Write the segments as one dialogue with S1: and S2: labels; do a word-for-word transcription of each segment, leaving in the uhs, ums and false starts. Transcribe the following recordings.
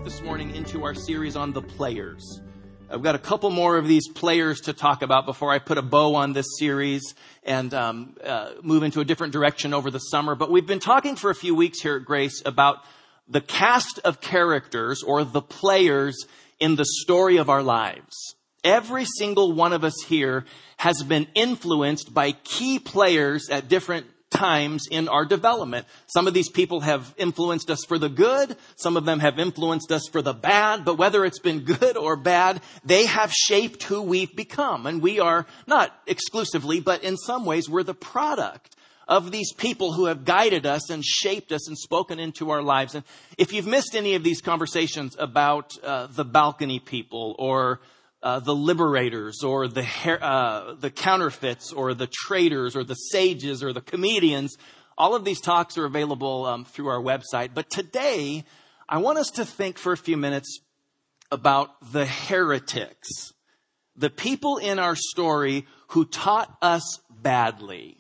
S1: this morning into our series on the players. I've got a couple more of these players to talk about before I put a bow on this series and um, uh, move into a different direction over the summer. But we've been talking for a few weeks here at Grace about the cast of characters or the players in the story of our lives. Every single one of us here has been influenced by key players at different times in our development. Some of these people have influenced us for the good. Some of them have influenced us for the bad. But whether it's been good or bad, they have shaped who we've become. And we are not exclusively, but in some ways, we're the product of these people who have guided us and shaped us and spoken into our lives. And if you've missed any of these conversations about uh, the balcony people or Uh, the liberators or the uh, the counterfeits or the traitors or the sages or the comedians, all of these talks are available um, through our website. But today, I want us to think for a few minutes about the heretics, the people in our story who taught us badly.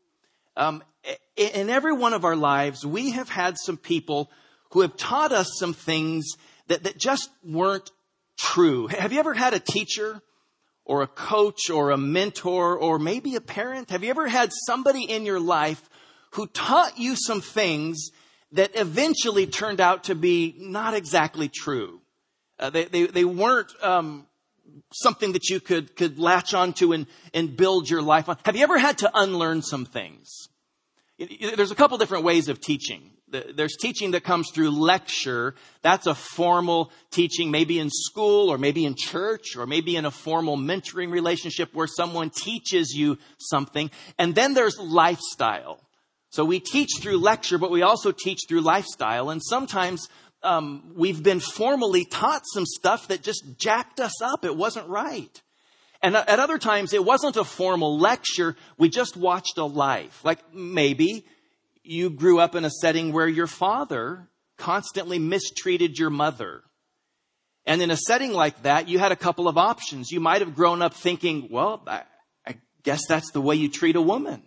S1: Um, in every one of our lives, we have had some people who have taught us some things that, that just weren't true. Have you ever had a teacher or a coach or a mentor or maybe a parent? Have you ever had somebody in your life who taught you some things that eventually turned out to be not exactly true? Uh, they, they, they weren't um, something that you could, could latch onto and, and build your life on. Have you ever had to unlearn some things? There's a couple different ways of teaching. There's teaching that comes through lecture. That's a formal teaching, maybe in school or maybe in church or maybe in a formal mentoring relationship where someone teaches you something. And then there's lifestyle. So we teach through lecture, but we also teach through lifestyle. And sometimes um, we've been formally taught some stuff that just jacked us up. It wasn't right. And at other times, it wasn't a formal lecture. We just watched a life. Like maybe you grew up in a setting where your father constantly mistreated your mother. And in a setting like that, you had a couple of options. You might have grown up thinking, well, I, I guess that's the way you treat a woman.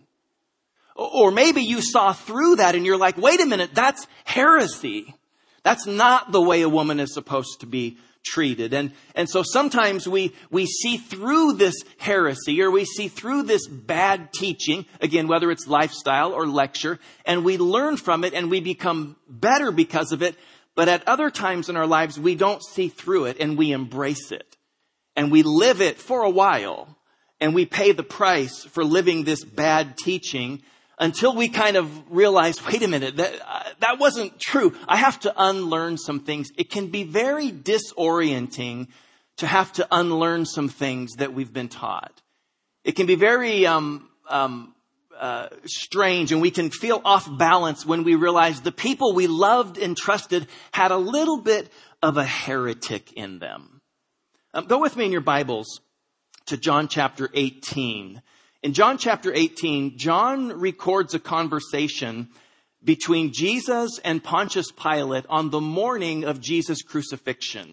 S1: Or maybe you saw through that and you're like, wait a minute, that's heresy. That's not the way a woman is supposed to be treated. And, and so sometimes we, we see through this heresy or we see through this bad teaching, again, whether it's lifestyle or lecture, and we learn from it and we become better because of it. But at other times in our lives, we don't see through it and we embrace it and we live it for a while and we pay the price for living this bad teaching until we kind of realize, wait a minute, that, uh, that wasn't true. I have to unlearn some things. It can be very disorienting to have to unlearn some things that we've been taught. It can be very um, um, uh, strange, and we can feel off balance when we realize the people we loved and trusted had a little bit of a heretic in them. Um, go with me in your Bibles to John chapter eighteen. In John chapter eighteen, John records a conversation between Jesus and Pontius Pilate on the morning of Jesus' crucifixion.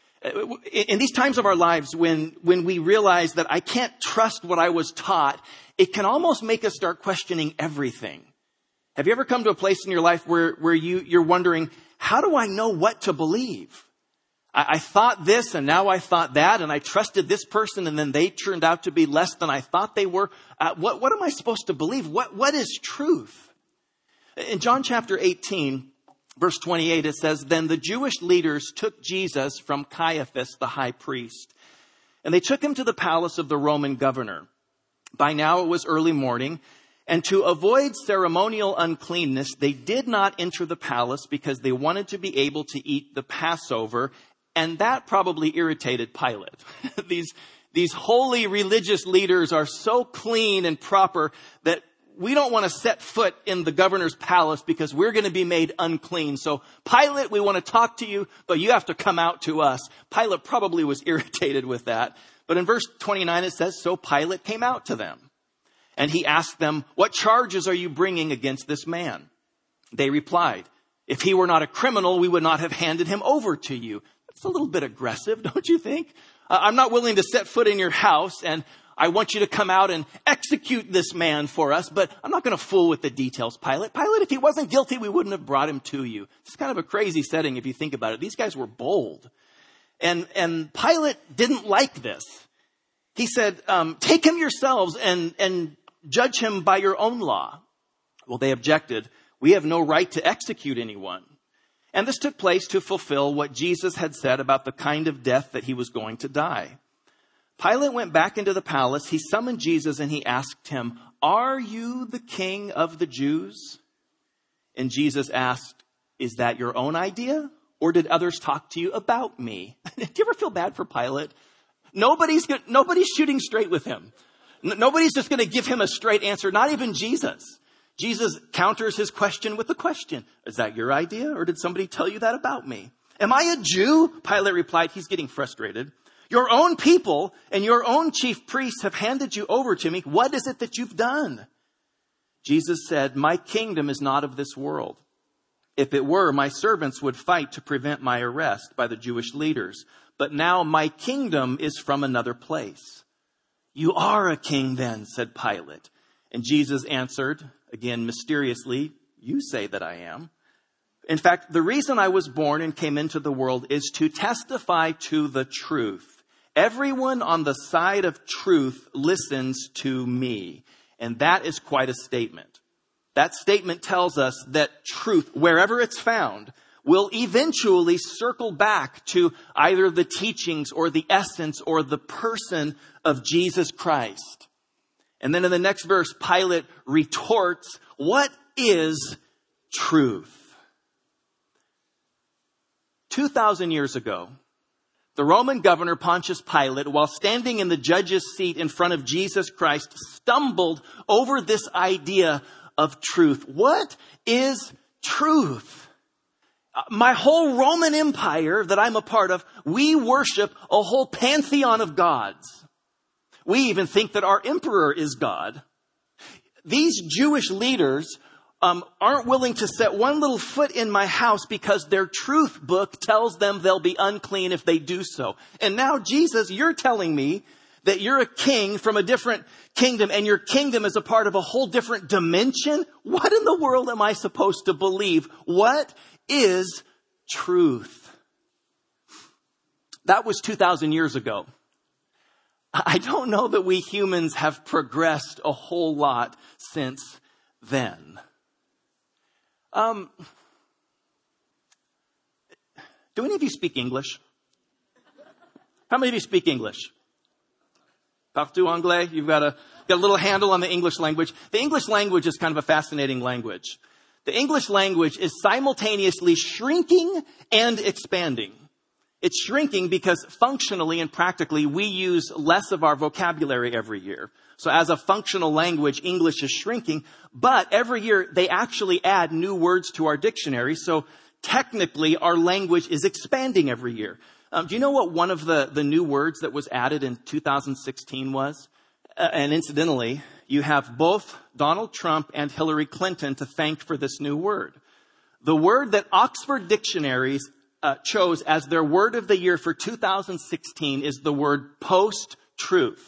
S1: In these times of our lives, when, when we realize that I can't trust what I was taught, it can almost make us start questioning everything. Have you ever come to a place in your life where, where you, you're wondering, how do I know what to believe? I thought this and now I thought that, and I trusted this person and then they turned out to be less than I thought they were. Uh, what, what am I supposed to believe? What, what is truth? In John chapter eighteen, verse twenty-eight, it says, then the Jewish leaders took Jesus from Caiaphas, the high priest, and they took him to the palace of the Roman governor. By now it was early morning, and to avoid ceremonial uncleanness, they did not enter the palace because they wanted to be able to eat the Passover. And that probably irritated Pilate. these, these holy religious leaders are so clean and proper that we don't want to set foot in the governor's palace because we're going to be made unclean. So Pilate, we want to talk to you, but you have to come out to us. Pilate probably was irritated with that. But in verse twenty-nine, it says, so Pilate came out to them and he asked them, what charges are you bringing against this man? They replied, if he were not a criminal, we would not have handed him over to you. It's a little bit aggressive, don't you think? Uh, I'm not willing to set foot in your house, and I want you to come out and execute this man for us, but I'm not going to fool with the details, Pilate. Pilate, if he wasn't guilty, we wouldn't have brought him to you. It's kind of a crazy setting if you think about it. These guys were bold. And, and Pilate didn't like this. He said, um, take him yourselves and, and judge him by your own law. Well, they objected. We have no right to execute anyone. And this took place to fulfill what Jesus had said about the kind of death that he was going to die. Pilate went back into the palace. He summoned Jesus and he asked him, are you the king of the Jews? And Jesus asked, is that your own idea? Or did others talk to you about me? Do you ever feel bad for Pilate? Nobody's good, nobody's shooting straight with him. N- nobody's just going to give him a straight answer. Not even Jesus. Jesus counters his question with a question. Is that your idea? Or did somebody tell you that about me? Am I a Jew? Pilate replied. He's getting frustrated. Your own people and your own chief priests have handed you over to me. What is it that you've done? Jesus said, my kingdom is not of this world. If it were, my servants would fight to prevent my arrest by the Jewish leaders. But now my kingdom is from another place. You are a king then, said Pilate. And Jesus answered, again mysteriously, you say that I am. In fact, the reason I was born and came into the world is to testify to the truth. Everyone on the side of truth listens to me. And that is quite a statement. That statement tells us that truth, wherever it's found, will eventually circle back to either the teachings or the essence or the person of Jesus Christ. And then in the next verse, Pilate retorts, what is truth? two thousand years ago, the Roman governor Pontius Pilate, while standing in the judge's seat in front of Jesus Christ, stumbled over this idea of truth. What is truth? My whole Roman Empire that I'm a part of, we worship a whole pantheon of gods. We even think that our emperor is God. These Jewish leaders um, aren't willing to set one little foot in my house because their truth book tells them they'll be unclean if they do so. And now, Jesus, you're telling me that you're a king from a different kingdom and your kingdom is a part of a whole different dimension? What in the world am I supposed to believe? What is truth? That was two thousand years ago. I don't know that we humans have progressed a whole lot since then. Um, do any of you speak English? How many of you speak English? Partout anglais? You've got a, got a little handle on the English language. The English language is kind of a fascinating language. The English language is simultaneously shrinking and expanding. It's shrinking because functionally and practically we use less of our vocabulary every year. So as a functional language, English is shrinking, but every year they actually add new words to our dictionary. So technically our language is expanding every year. Um, do you know what one of the, the new words that was added in two thousand sixteen was? Uh, and incidentally, you have both Donald Trump and Hillary Clinton to thank for this new word. The word that Oxford Dictionaries uh, chose as their word of the year for two thousand sixteen is the word post-truth.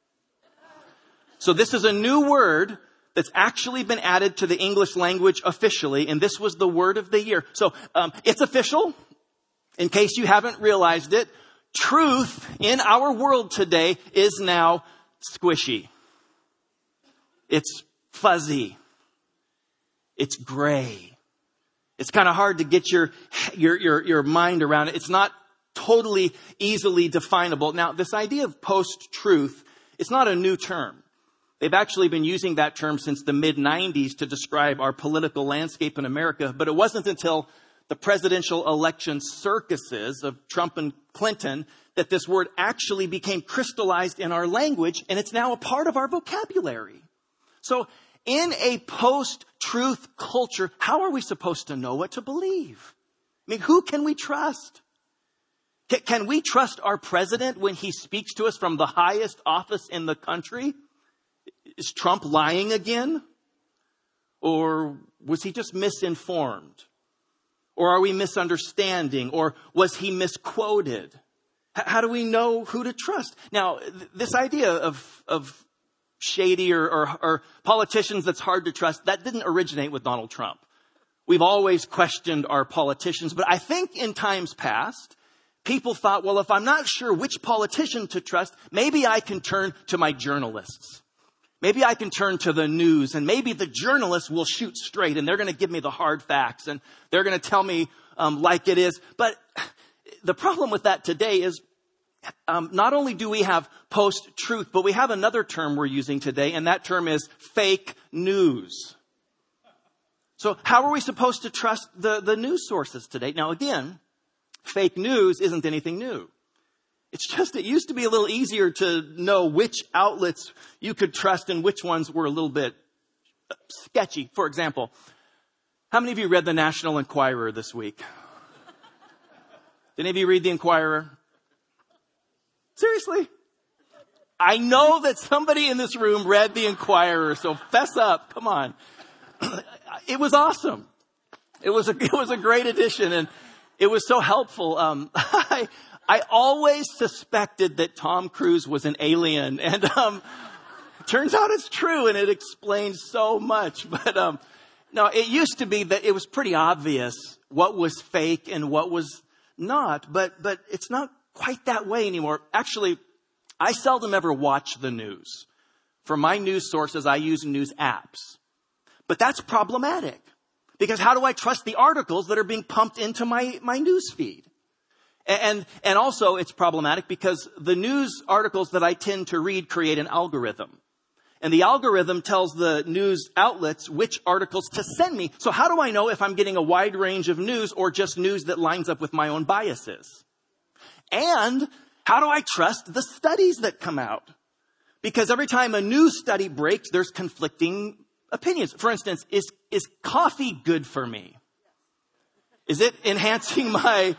S1: So this is a new word that's actually been added to the English language officially, and this was the word of the year. So um, it's official. In case you haven't realized it, truth in our world today is now squishy. It's fuzzy. It's gray. It's kind of hard to get your, your, your, your mind around it. It's not totally easily definable. Now, this idea of post-truth, it's not a new term. They've actually been using that term since the mid nineties to describe our political landscape in America, but it wasn't until the presidential election circuses of Trump and Clinton that this word actually became crystallized in our language, and it's now a part of our vocabulary. So in a post-truth culture, how are we supposed to know what to believe? I mean, who can we trust? Can, can we trust our president when he speaks to us from the highest office in the country? Is Trump lying again? Or was he just misinformed? Or are we misunderstanding? Or was he misquoted? H- how do we know who to trust? Now, th- this idea of, of shady or, or, or politicians that's hard to trust, that didn't originate with Donald Trump. We've always questioned our politicians, but I think in times past, people thought, well, if I'm not sure which politician to trust, maybe I can turn to my journalists. Maybe I can turn to the news, and maybe the journalists will shoot straight, and they're going to give me the hard facts, and they're going to tell me um, like it is. But the problem with that today is um, not only do we have post-truth, but we have another term we're using today, and that term is fake news. So how are we supposed to trust the, the news sources today? Now, again, fake news isn't anything new. It's just, it used to be a little easier to know which outlets you could trust and which ones were a little bit sketchy. For example, how many of you read the National Enquirer this week? Did any of you read the Enquirer? Seriously? I know that somebody in this room read the Enquirer, so fess up. Come on. It was awesome. It was a, it was a great edition, and it was so helpful. Um, I, I always suspected that Tom Cruise was an alien, and um, turns out it's true, and it explains so much. But um, no, it used to be that it was pretty obvious what was fake and what was not. But but it's not quite that way anymore. Actually, I seldom ever watch the news. For my news sources, I use news apps. But that's problematic, because how do I trust the articles that are being pumped into my, my news feed? And, and also it's problematic because the news articles that I tend to read create an algorithm. And the algorithm tells the news outlets which articles to send me. So how do I know if I'm getting a wide range of news or just news that lines up with my own biases? And how do I trust the studies that come out? Because every time a news study breaks, there's conflicting opinions. For instance, is, is coffee good for me? Is it enhancing my,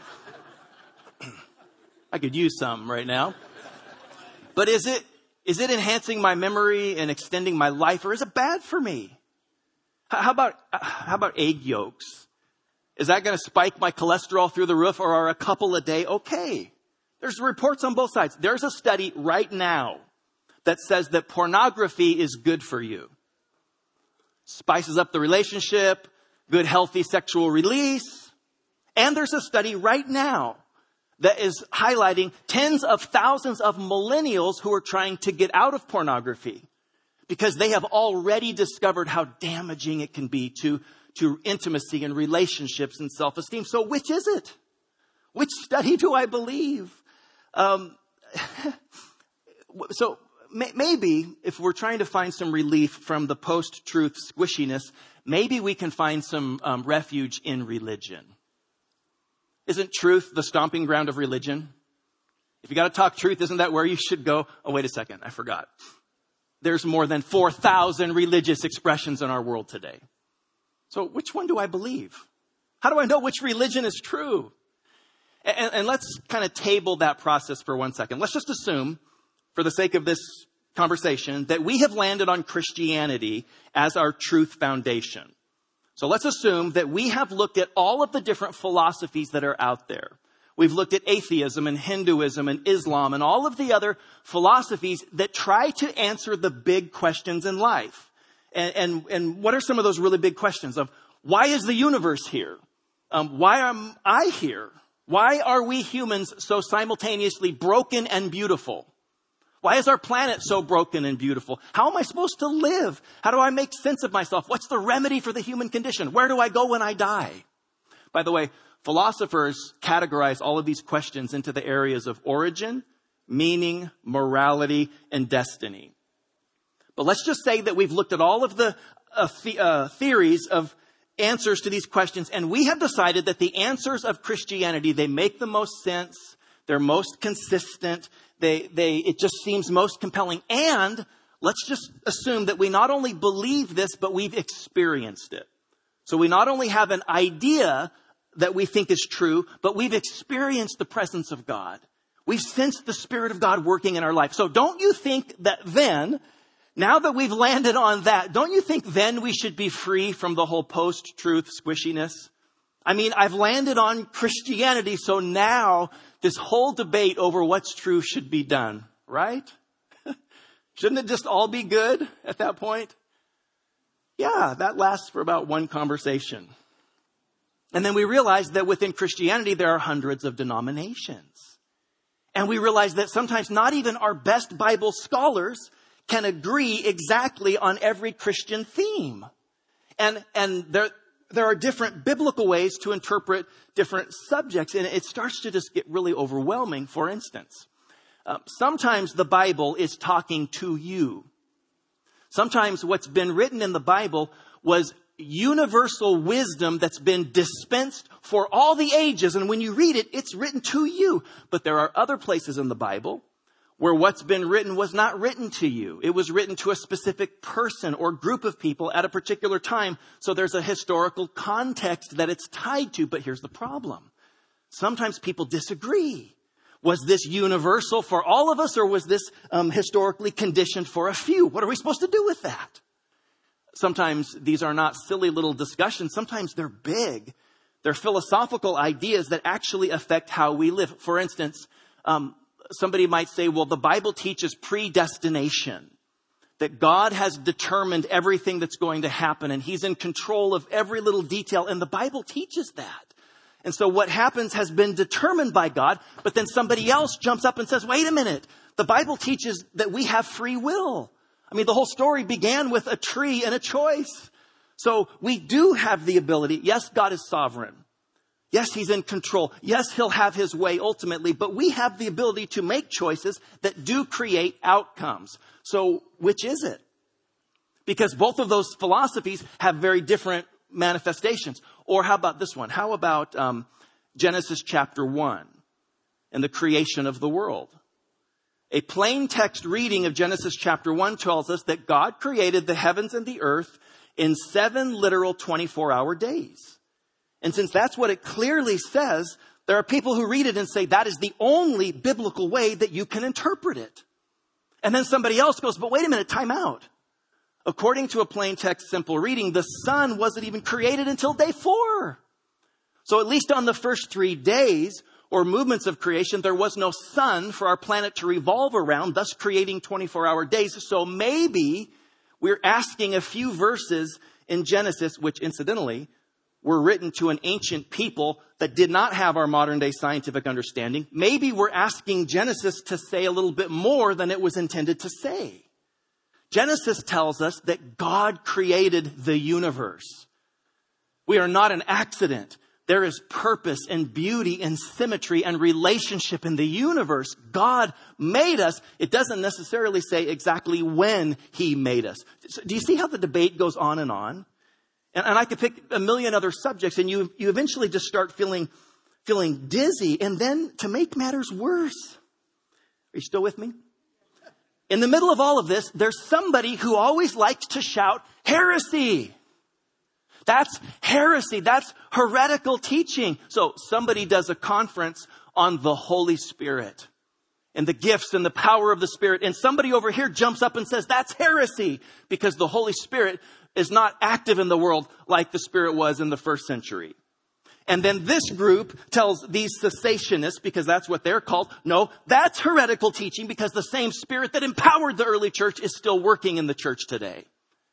S1: I could use some right now, but is it, is it enhancing my memory and extending my life, or is it bad for me? How about, how about egg yolks? Is that going to spike my cholesterol through the roof, or are a couple a day okay? There's reports on both sides. There's a study right now that says that pornography is good for you. Spices up the relationship, good healthy sexual release. And there's a study right now that is highlighting tens of thousands of millennials who are trying to get out of pornography because they have already discovered how damaging it can be to, to intimacy and relationships and self-esteem. So which is it? Which study do I believe? Um, so maybe if we're trying to find some relief from the post-truth squishiness, maybe we can find some um, refuge in religion. Isn't truth the stomping ground of religion? If you got to talk truth, isn't that where you should go? Oh, wait a second. I forgot. There's more than four thousand religious expressions in our world today. So which one do I believe? How do I know which religion is true? And, and let's kind of table that process for one second. Let's just assume, for the sake of this conversation, that we have landed on Christianity as our truth foundation. So let's assume that we have looked at all of the different philosophies that are out there. We've looked at atheism and Hinduism and Islam and all of the other philosophies that try to answer the big questions in life. And, and, and what are some of those really big questions of why is the universe here? Um, why am I here? Why are we humans so simultaneously broken and beautiful? Why is our planet so broken and beautiful? How am I supposed to live? How do I make sense of myself? What's the remedy for the human condition? Where do I go when I die? By the way, philosophers categorize all of these questions into the areas of origin, meaning, morality, and destiny. But let's just say that we've looked at all of the uh, the, uh, theories of answers to these questions, and we have decided that the answers of Christianity, they make the most sense, they're most consistent, They, they, it just seems most compelling. And let's just assume that we not only believe this, but we've experienced it. So we not only have an idea that we think is true, but we've experienced the presence of God. We've sensed the Spirit of God working in our life. So don't you think that then, now that we've landed on that, don't you think then we should be free from the whole post-truth squishiness? I mean, I've landed on Christianity, so now this whole debate over what's true should be done, right? Shouldn't it just all be good at that point? Yeah, that lasts for about one conversation. And then we realize that within Christianity, there are hundreds of denominations. And we realize that sometimes not even our best Bible scholars can agree exactly on every Christian theme. And, and there, there are different biblical ways to interpret different subjects. And it starts to just get really overwhelming. For instance, uh, sometimes the Bible is talking to you. Sometimes what's been written in the Bible was universal wisdom that's been dispensed for all the ages. And when you read it, it's written to you. But there are other places in the Bible where what's been written was not written to you. It was written to a specific person or group of people at a particular time. So there's a historical context that it's tied to. But here's the problem. Sometimes people disagree. Was this universal for all of us, or was this um, historically conditioned for a few? What are we supposed to do with that? Sometimes these are not silly little discussions. Sometimes they're big. They're philosophical ideas that actually affect how we live. For instance, um, somebody might say, well, the Bible teaches predestination, that God has determined everything that's going to happen, and he's in control of every little detail. And the Bible teaches that. And so what happens has been determined by God, but then somebody else jumps up and says, wait a minute, the Bible teaches that we have free will. I mean, the whole story began with a tree and a choice. So we do have the ability. Yes, God is sovereign. Yes, he's in control. Yes, he'll have his way ultimately, but we have the ability to make choices that do create outcomes. So which is it? Because both of those philosophies have very different manifestations. Or how about this one? How about um, Genesis chapter one and the creation of the world? A plain text reading of Genesis chapter one tells us that God created the heavens and the earth in seven literal twenty-four hour days. And since that's what it clearly says, there are people who read it and say that is the only biblical way that you can interpret it. And then somebody else goes, but wait a minute, time out. According to a plain text, simple reading, the sun wasn't even created until day four. So at least on the first three days or movements of creation, there was no sun for our planet to revolve around, thus creating twenty-four hour days. So maybe we're asking a few verses in Genesis, which incidentally were written to an ancient people that did not have our modern day scientific understanding. Maybe we're asking Genesis to say a little bit more than it was intended to say. Genesis tells us that God created the universe. We are not an accident. There is purpose and beauty and symmetry and relationship in the universe. God made us. It doesn't necessarily say exactly when he made us. So do you see how the debate goes on and on? And, and I could pick a million other subjects, and you, you eventually just start feeling, feeling dizzy. And then to make matters worse, are you still with me? In the middle of all of this, there's somebody who always likes to shout heresy. That's heresy. That's heretical teaching. So somebody does a conference on the Holy Spirit and the gifts and the power of the Spirit. And somebody over here jumps up and says, that's heresy, because the Holy Spirit is not active in the world like the Spirit was in the first century. And then this group tells these cessationists, because that's what they're called, no, that's heretical teaching, because the same Spirit that empowered the early church is still working in the church today.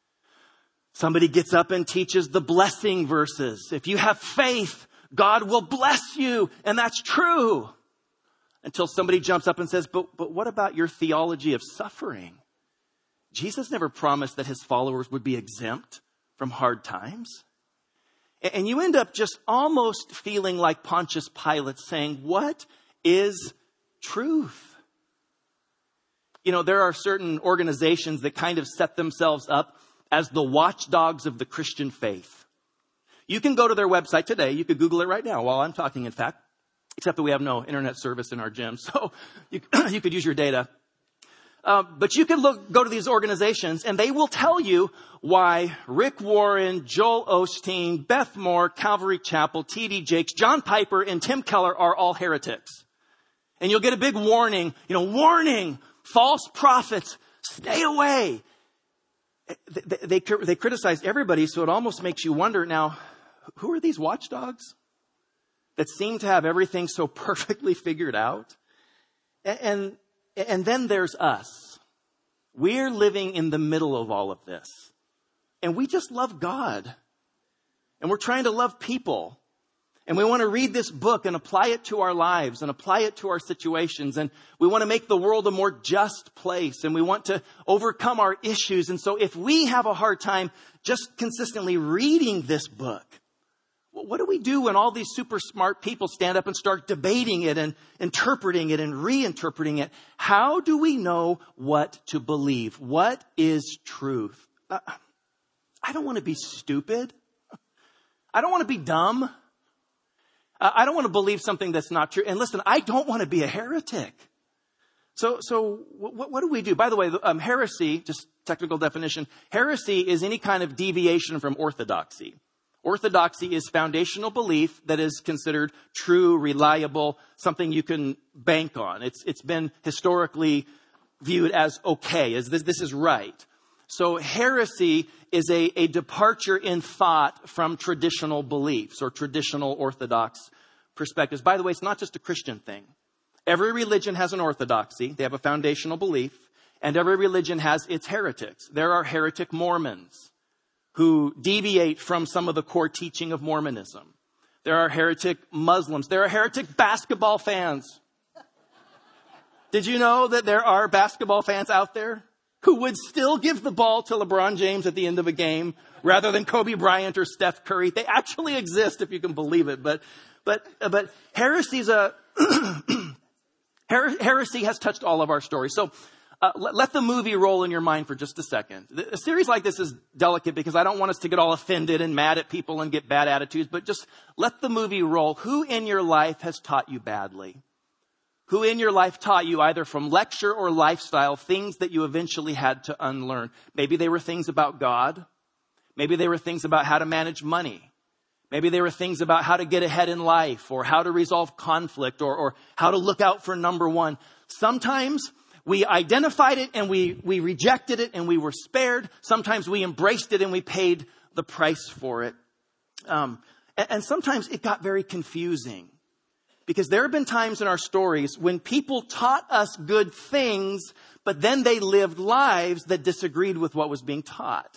S1: Somebody gets up and teaches the blessing verses. If you have faith, God will bless you. And that's true. Until somebody jumps up and says, but, but what about your theology of suffering? Jesus never promised that his followers would be exempt from hard times. And you end up just almost feeling like Pontius Pilate saying, what is truth? You know, there are certain organizations that kind of set themselves up as the watchdogs of the Christian faith. You can go to their website today. You could Google it right now while I'm talking, in fact, except that we have no internet service in our gym. So you, you could use your data. Uh, but you can look, go to these organizations, and they will tell you why Rick Warren, Joel Osteen, Beth Moore, Calvary Chapel, T D Jakes, John Piper, and Tim Keller are all heretics. And you'll get a big warning, you know, warning, false prophets, stay away. They, they, they, they criticize everybody, so it almost makes you wonder, now, who are these watchdogs? that seem to have everything so perfectly figured out. And, and, and then there's us. We're living in the middle of all of this. And we just love God. And we're trying to love people. And we want to read this book and apply it to our lives and apply it to our situations. And we want to make the world a more just place. And we want to overcome our issues. And so if we have a hard time just consistently reading this book, well, what do we do when all these super smart people stand up and start debating it and interpreting it and reinterpreting it? How do we know what to believe? What is truth? Uh, I don't want to be stupid. I don't want to be dumb. I don't want to believe something that's not true. And listen, I don't want to be a heretic. So, so what, what do we do? By the way, um, heresy, just technical definition, heresy is any kind of deviation from orthodoxy. Orthodoxy is foundational belief that is considered true, reliable, something you can bank on. It's, it's been historically viewed as okay, as this, this is right. So heresy is a, a departure in thought from traditional beliefs or traditional orthodox perspectives. By the way, it's not just a Christian thing. Every religion has an orthodoxy. They have a foundational belief. And every religion has its heretics. There are heretic Mormons who deviate from some of the core teaching of Mormonism. There are heretic Muslims. There are heretic basketball fans. Did you know that there are basketball fans out there who would still give the ball to LeBron James at the end of a game rather than Kobe Bryant or Steph Curry? They actually exist, if you can believe it. But, but, but heresy's a, heresy has touched all of our stories. So uh, let, let the movie roll in your mind for just a second. A series like this is delicate because I don't want us to get all offended and mad at people and get bad attitudes, but just let the movie roll. Who in your life has taught you badly? Who in your life taught you either from lecture or lifestyle things that you eventually had to unlearn? Maybe they were things about God. Maybe they were things about how to manage money. Maybe they were things about how to get ahead in life or how to resolve conflict or, or how to look out for number one. Sometimes we identified it and we, we rejected it and we were spared. Sometimes we embraced it and we paid the price for it. Um, and, and sometimes it got very confusing. Because there have been times in our stories when people taught us good things, but then they lived lives that disagreed with what was being taught.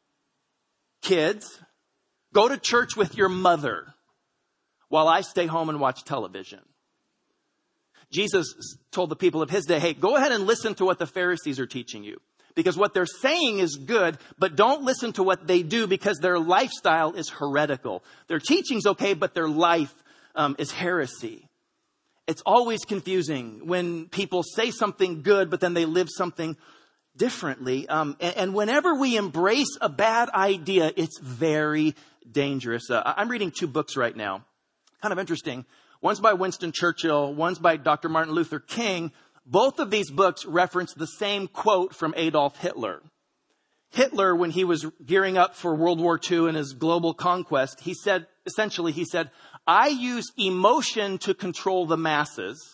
S1: Kids, go to church with your mother while I stay home and watch television. Jesus told the people of his day, hey, go ahead and listen to what the Pharisees are teaching you. Because what they're saying is good, but don't listen to what they do because their lifestyle is heretical. Their teaching's okay, but their life Um, is heresy. It's always confusing when people say something good, but then they live something differently. Um, and, and whenever we embrace a bad idea, it's very dangerous. Uh, I'm reading two books right now. Kind of interesting. One's by Winston Churchill. One's by Doctor Martin Luther King. Both of these books reference the same quote from Adolf Hitler. Hitler, when he was gearing up for World War Two and his global conquest, he said, essentially, he said, I use emotion to control the masses.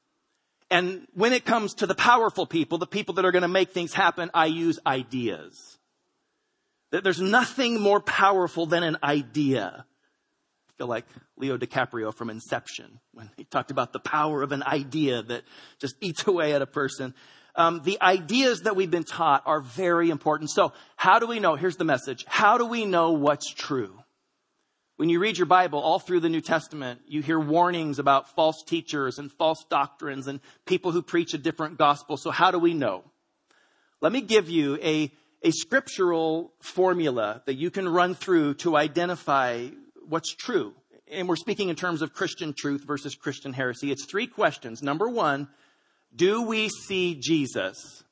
S1: And when it comes to the powerful people, the people that are going to make things happen, I use ideas. There's nothing more powerful than an idea. I feel like Leo DiCaprio from Inception when he talked about the power of an idea that just eats away at a person. Um, the ideas that we've been taught are very important. So how do we know? Here's the message. How do we know what's true? When you read your Bible all through the New Testament, you hear warnings about false teachers and false doctrines and people who preach a different gospel. So how do we know? Let me give you a, a scriptural formula that you can run through to identify what's true. And we're speaking in terms of Christian truth versus Christian heresy. It's three questions. Number one, do we see Jesus?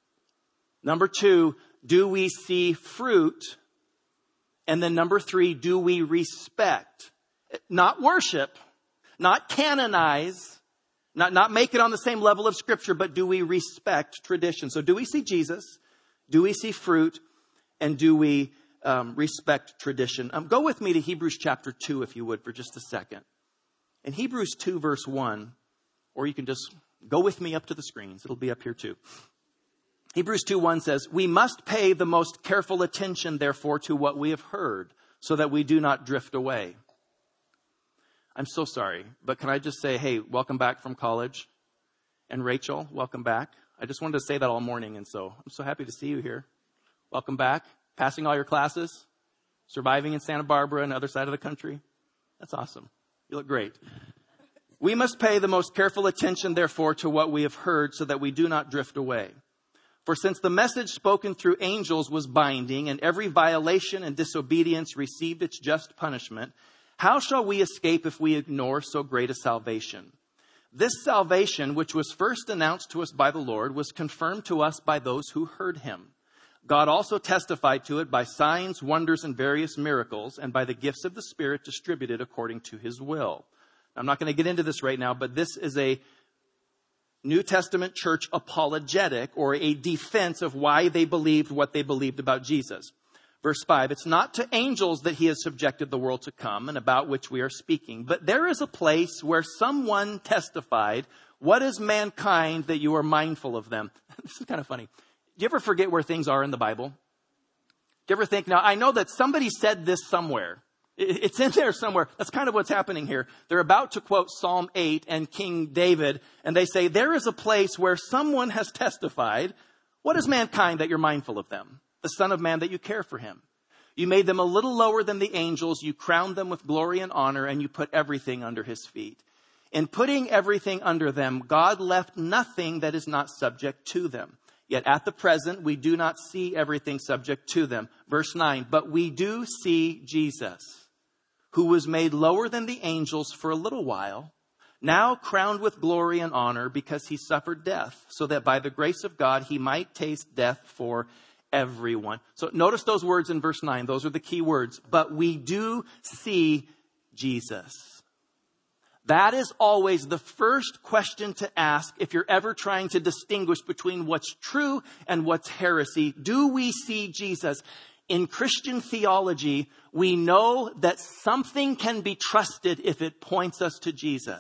S1: Number two, do we see fruit? And then number three, do we respect? Not worship, not canonize, not, not make it on the same level of scripture, but do we respect tradition? So do we see Jesus? Do we see fruit? And do we um, respect tradition? Um, go with me to Hebrews chapter two, if you would, for just a second. In Hebrews two, verse one, or you can just go with me up to the screens. It'll be up here too. Hebrews two one says, we must pay the most careful attention, therefore, to what we have heard, so that we do not drift away. I'm so sorry, but can I just say, hey, welcome back from college. And Rachel, welcome back. I just wanted to say that all morning, and so I'm so happy to see you here. Welcome back. Passing all your classes, surviving in Santa Barbara and the other side of the country. That's awesome. You look great. We must pay the most careful attention, therefore, to what we have heard so that we do not drift away. For since the message spoken through angels was binding and every violation and disobedience received its just punishment, how shall we escape if we ignore so great a salvation? This salvation, which was first announced to us by the Lord, was confirmed to us by those who heard him. God also testified to it by signs, wonders, and various miracles, and by the gifts of the Spirit distributed according to his will. I'm not going to get into this right now, but this is a New Testament church apologetic or a defense of why they believed what they believed about Jesus. Verse five, it's not to angels that he has subjected the world to come and about which we are speaking, but there is a place where someone testified, what is mankind that you are mindful of them? This is kind of funny. Do you ever forget where things are in the Bible? Do you ever think, now I know that somebody said this somewhere. It's in there somewhere. That's kind of what's happening here. They're about to quote Psalm eight and King David, and they say, there is a place where someone has testified, what is mankind that you're mindful of them? The Son of Man that you care for him. You made them a little lower than the angels. You crowned them with glory and honor, and you put everything under his feet. In putting everything under them, God left nothing that is not subject to them. Yet at the present, we do not see everything subject to them. Verse nine, but we do see Jesus, who was made lower than the angels for a little while, now crowned with glory and honor because he suffered death, so that by the grace of God, he might taste death for everyone. So notice those words in verse nine. Those are the key words. But we do see Jesus. That is always the first question to ask if you're ever trying to distinguish between what's true and what's heresy. Do we see Jesus? In Christian theology, we know that something can be trusted if it points us to Jesus.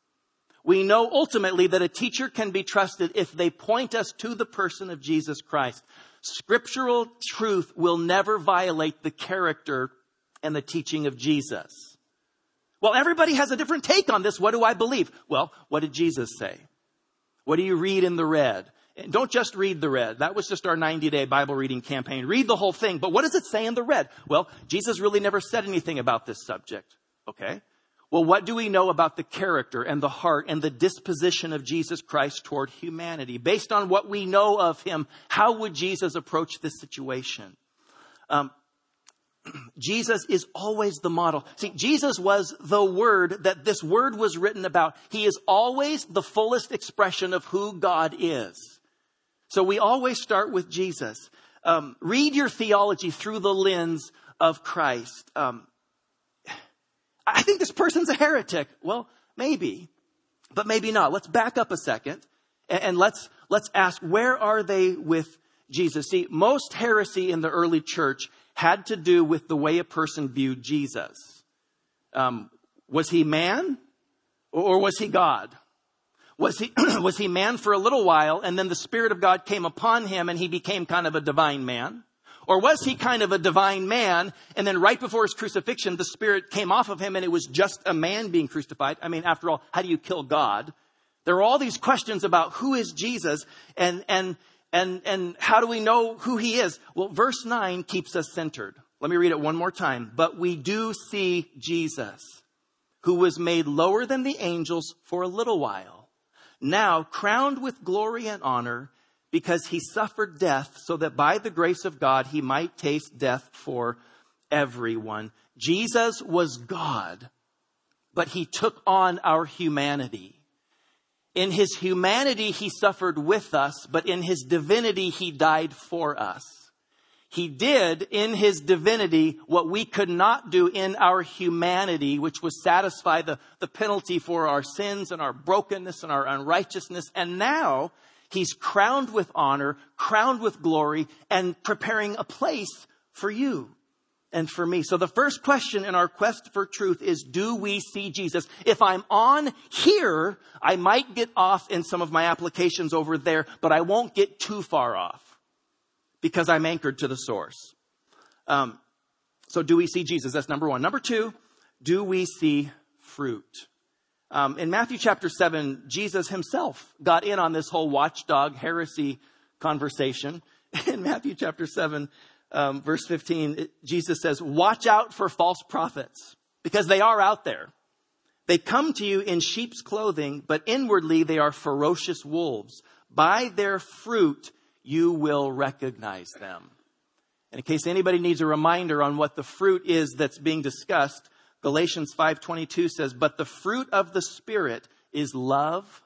S1: We know ultimately that a teacher can be trusted if they point us to the person of Jesus Christ. Scriptural truth will never violate the character and the teaching of Jesus. Well, everybody has a different take on this. What do I believe? Well, what did Jesus say? What do you read in the red? And don't just read the red. That was just our ninety-day Bible reading campaign. Read the whole thing. But what does it say in the red? Well, Jesus really never said anything about this subject. Okay. Well, what do we know about the character and the heart and the disposition of Jesus Christ toward humanity? Based on what we know of him, how would Jesus approach this situation? Um, Jesus is always the model. See, Jesus was the word that this word was written about. He is always the fullest expression of who God is. So we always start with Jesus. Um, read your theology through the lens of Christ. Um, I think this person's a heretic. Well, maybe, but maybe not. Let's back up a second and, and let's, let's ask, where are they with Jesus? See, most heresy in the early church had to do with the way a person viewed Jesus. Um, was he man or was he God? Was he, was he man for a little while and then the Spirit of God came upon him and he became kind of a divine man? Or was he kind of a divine man, and then right before his crucifixion, the Spirit came off of him and it was just a man being crucified? I mean, after all, how do you kill God? There are all these questions about who is Jesus and, and, and, and how do we know who he is? Well, verse nine keeps us centered. Let me read it one more time. But we do see Jesus, who was made lower than the angels for a little while, now crowned with glory and honor, because he suffered death so that by the grace of God, he might taste death for everyone. Jesus was God, but he took on our humanity. In his humanity, he suffered with us, but in his divinity, he died for us. He did in his divinity what we could not do in our humanity, which was satisfy the, the penalty for our sins and our brokenness and our unrighteousness. And now he's crowned with honor, crowned with glory, and preparing a place for you and for me. So the first question in our quest for truth is, do we see Jesus? If I'm on here, I might get off in some of my applications over there, but I won't get too far off because I'm anchored to the source. Um, so do we see Jesus? That's number one. Number two, do we see fruit. Um, in Matthew chapter seven, Jesus himself got in on this whole watchdog heresy conversation. In Matthew chapter seven, um, verse fifteen, it, Jesus says, watch out for false prophets, because they are out there. They come to you in sheep's clothing, but inwardly they are ferocious wolves. By their fruit, you will recognize them. And in case anybody needs a reminder on what the fruit is that's being discussed, Galatians five twenty-two says, but the fruit of the Spirit is love,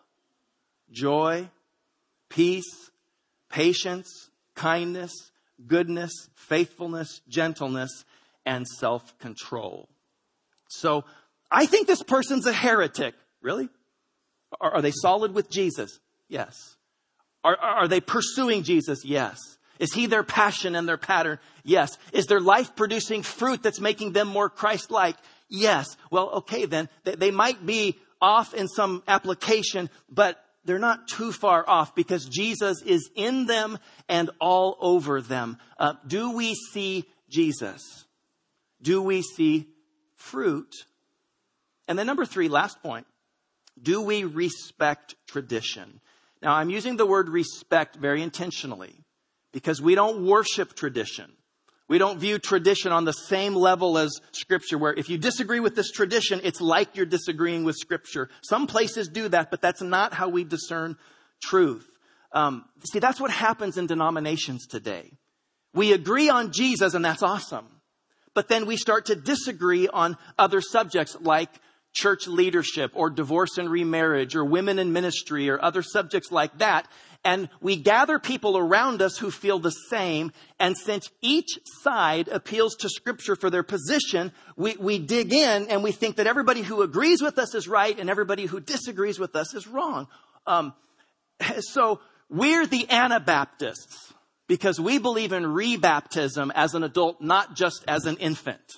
S1: joy, peace, patience, kindness, goodness, faithfulness, gentleness, and self-control. So I think this person's a heretic. Really? Are, are they solid with Jesus? Yes. Are, are they pursuing Jesus? Yes. Is he their passion and their pattern? Yes. Is their life producing fruit that's making them more Christ-like? Yes. Well, okay then. They, they might be off in some application, but they're not too far off because Jesus is in them and all over them. Uh, do we see Jesus? Do we see fruit? And then number three, last point. Do we respect tradition? Now, I'm using the word respect very intentionally because we don't worship tradition. We don't view tradition on the same level as Scripture, where if you disagree with this tradition, it's like you're disagreeing with Scripture. Some places do that, but that's not how we discern truth. Um, see, that's what happens in denominations today. We agree on Jesus, and that's awesome. But then we start to disagree on other subjects like church leadership or divorce and remarriage or women in ministry or other subjects like that. And we gather people around us who feel the same. And since each side appeals to Scripture for their position, we, we dig in and we think that everybody who agrees with us is right and everybody who disagrees with us is wrong. Um, so we're the Anabaptists because we believe in rebaptism as an adult, not just as an infant.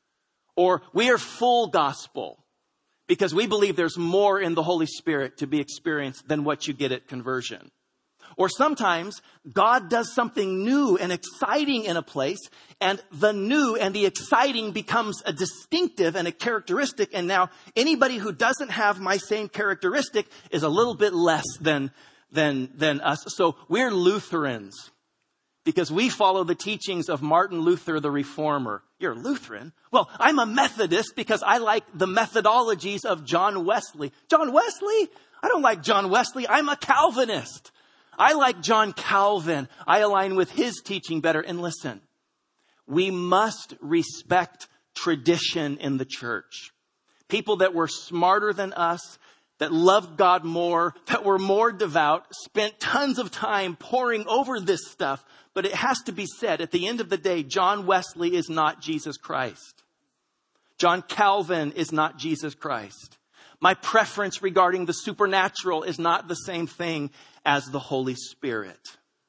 S1: Or we are full gospel because we believe there's more in the Holy Spirit to be experienced than what you get at conversion. Or sometimes God does something new and exciting in a place, and the new and the exciting becomes a distinctive and a characteristic. And now anybody who doesn't have my same characteristic is a little bit less than, than, than us. So we're Lutherans because we follow the teachings of Martin Luther, the Reformer. You're a Lutheran? Well, I'm a Methodist because I like the methodologies of John Wesley. John Wesley? I don't like John Wesley. I'm a Calvinist. I like John Calvin. I align with his teaching better. And listen, we must respect tradition in the church. People that were smarter than us, that loved God more, that were more devout, spent tons of time poring over this stuff. But it has to be said, at the end of the day, John Wesley is not Jesus Christ. John Calvin is not Jesus Christ. My preference regarding the supernatural is not the same thing as the Holy Spirit.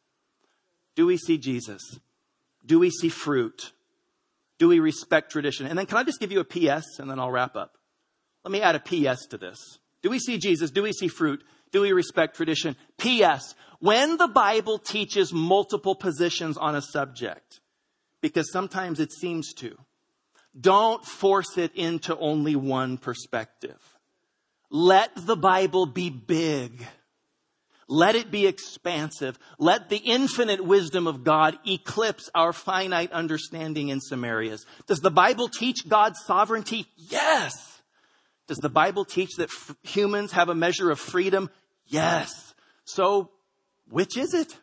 S1: Do we see Jesus? Do we see fruit? Do we respect tradition? And then can I just give you a P S and then I'll wrap up? Let me add a P S to this. Do we see Jesus? Do we see fruit? Do we respect tradition? P S. When the Bible teaches multiple positions on a subject, because sometimes it seems to, don't force it into only one perspective. Let the Bible be big. Let it be expansive. Let the infinite wisdom of God eclipse our finite understanding in some areas. Does the Bible teach God's sovereignty? Yes. Does the Bible teach that f- humans have a measure of freedom? Yes. So, which is it?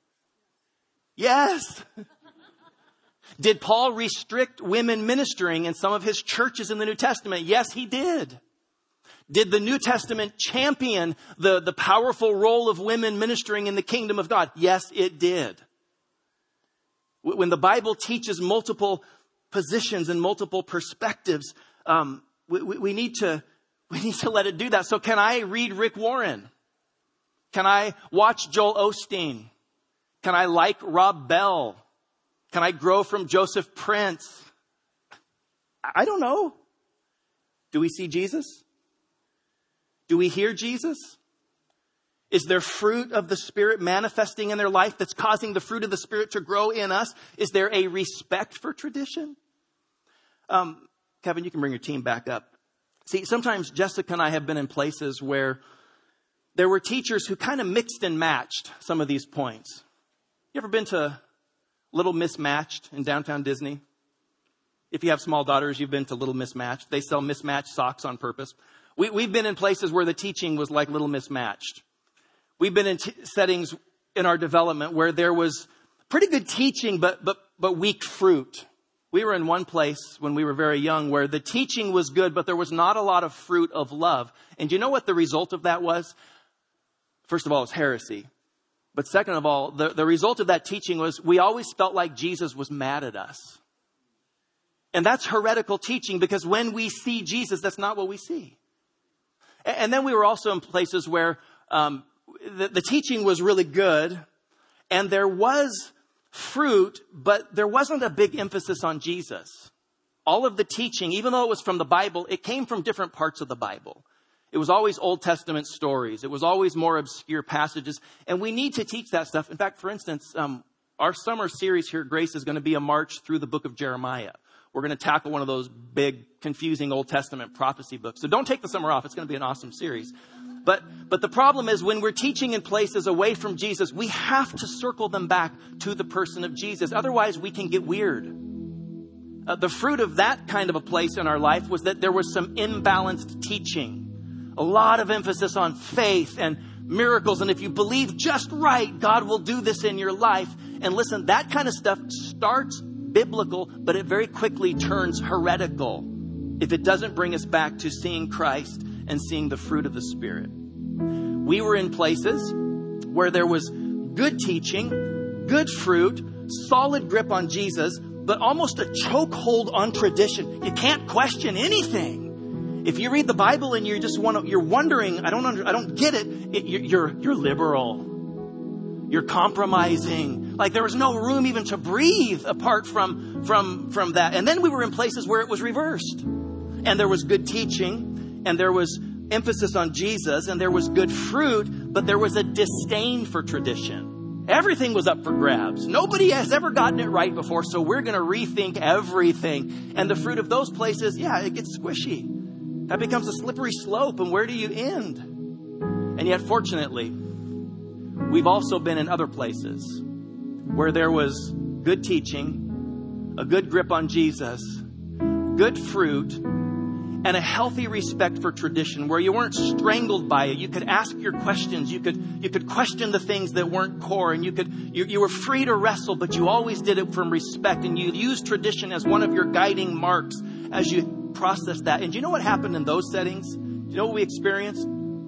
S1: Yes. Did Paul restrict women ministering in some of his churches in the New Testament? Yes, he did. Did the New Testament champion the, the powerful role of women ministering in the kingdom of God? Yes, it did. When the Bible teaches multiple positions and multiple perspectives, um, we, we, we need to we need to let it do that. So can I read Rick Warren? Can I watch Joel Osteen? Can I like Rob Bell? Can I grow from Joseph Prince? I don't know. Do we see Jesus? Do we hear Jesus? Is there fruit of the Spirit manifesting in their life that's causing the fruit of the Spirit to grow in us? Is there a respect for tradition? Um, Kevin, you can bring your team back up. See, sometimes Jessica and I have been in places where there were teachers who kind of mixed and matched some of these points. You ever been to Little Mismatched in downtown Disney? If you have small daughters, you've been to Little Mismatched. They sell mismatched socks on purpose. We, we've been in places where the teaching was like Little Mismatched. We've been in t- settings in our development where there was pretty good teaching, but, but, but weak fruit. We were in one place when we were very young where the teaching was good, but there was not a lot of fruit of love. And do you know what the result of that was? First of all, it's heresy. But second of all, the, the result of that teaching was we always felt like Jesus was mad at us. And that's heretical teaching, because when we see Jesus, that's not what we see. And, and then we were also in places where um, the, the teaching was really good and there was fruit, but there wasn't a big emphasis on Jesus. All of the teaching, even though it was from the Bible, it came from different parts of the Bible. It was always Old Testament stories. It was always more obscure passages. And we need to teach that stuff. In fact, for instance, um, our summer series here at Grace is going to be a march through the book of Jeremiah. We're going to tackle one of those big, confusing Old Testament prophecy books. So don't take the summer off. It's going to be an awesome series. But, but the problem is when we're teaching in places away from Jesus, we have to circle them back to the person of Jesus. Otherwise, we can get weird. Uh, the fruit of that kind of a place in our life was that there was some imbalanced teaching. A lot of emphasis on faith and miracles. And if you believe just right, God will do this in your life. And listen, that kind of stuff starts biblical, but it very quickly turns heretical if it doesn't bring us back to seeing Christ and seeing the fruit of the Spirit. We were in places where there was good teaching, good fruit, solid grip on Jesus, but almost a chokehold on tradition. You can't question anything. If you read the Bible and you just want to, you're wondering, I don't under, I don't get it. it you're, you're, you're liberal. You're compromising. Like there was no room even to breathe apart from, from, from that. And then we were in places where it was reversed. And there was good teaching, and there was emphasis on Jesus, and there was good fruit, but there was a disdain for tradition. Everything was up for grabs. Nobody has ever gotten it right before, so we're going to rethink everything. And the fruit of those places, yeah, it gets squishy. That becomes a slippery slope, and where do you end? And yet, fortunately, we've also been in other places where there was good teaching, a good grip on Jesus, good fruit, and a healthy respect for tradition where you weren't strangled by it. You could ask your questions. You could, you could question the things that weren't core, and you could, you, you were free to wrestle, but you always did it from respect, and you used tradition as one of your guiding marks as you processed that. And do you know what happened in those settings? Do you know what we experienced?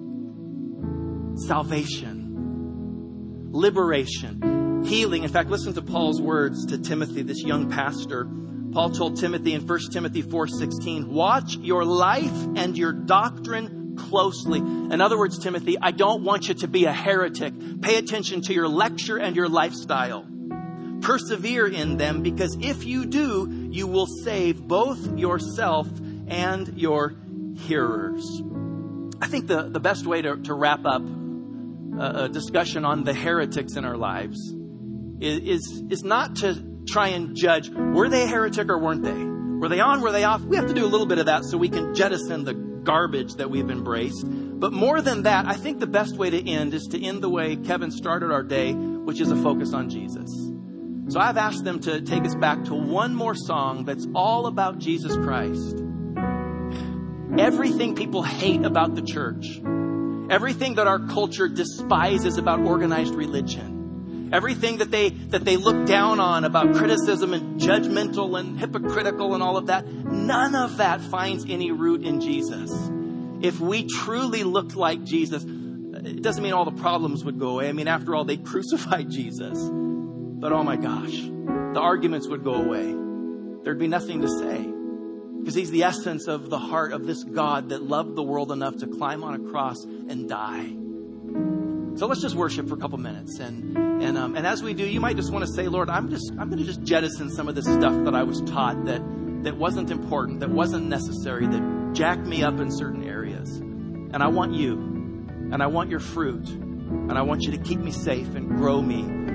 S1: Salvation, liberation, healing. In fact, listen to Paul's words to Timothy, this young pastor. Paul told Timothy in First Timothy four sixteen, watch your life and your doctrine closely. In other words, Timothy, I don't want you to be a heretic. Pay attention to your lecture and your lifestyle. Persevere in them, because if you do, you will save both yourself and your hearers. I think the, the best way to, to wrap up a, a discussion on the heretics in our lives is, is, is not to try and judge, were they a heretic or weren't they? Were they on, were they off? We have to do a little bit of that so we can jettison the garbage that we've embraced. But more than that, I think the best way to end is to end the way Kevin started our day, which is a focus on Jesus. So I've asked them to take us back to one more song that's all about Jesus Christ. Everything people hate about the church, everything that our culture despises about organized religion, everything that they that they look down on about criticism and judgmental and hypocritical and all of that, none of that finds any root in Jesus. If we truly looked like Jesus, it doesn't mean all the problems would go away. I mean, after all, they crucified Jesus. But oh my gosh, the arguments would go away. There'd be nothing to say. Because he's the essence of the heart of this God that loved the world enough to climb on a cross and die. So let's just worship for a couple minutes. And and um, and as we do, you might just want to say, Lord, I'm just I'm going to just jettison some of this stuff that I was taught that that wasn't important, that wasn't necessary, that jacked me up in certain areas. And I want you, and I want your fruit, and I want you to keep me safe and grow me